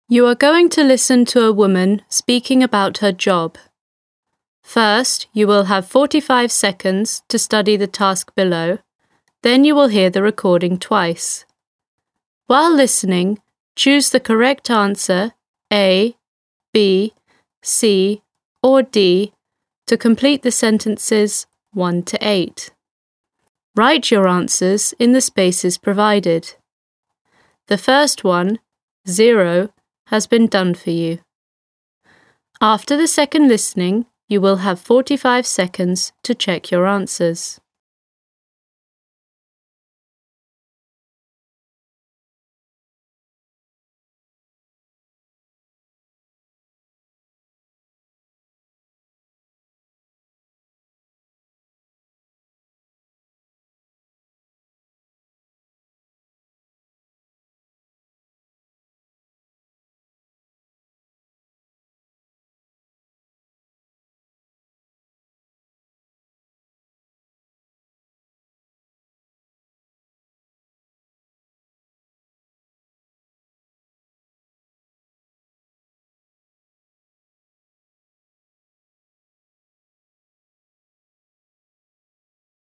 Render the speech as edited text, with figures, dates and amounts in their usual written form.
You are going to listen to a woman speaking about her job. First, you will have 45 seconds to study the task below. Then you will hear the recording twice. While listening, choose the correct answer A, B, C, or D to complete the sentences 1 to 8. Write your answers in the spaces provided. The first one, 0, has been done for you. After the second listening, you will have 45 seconds to check your answers.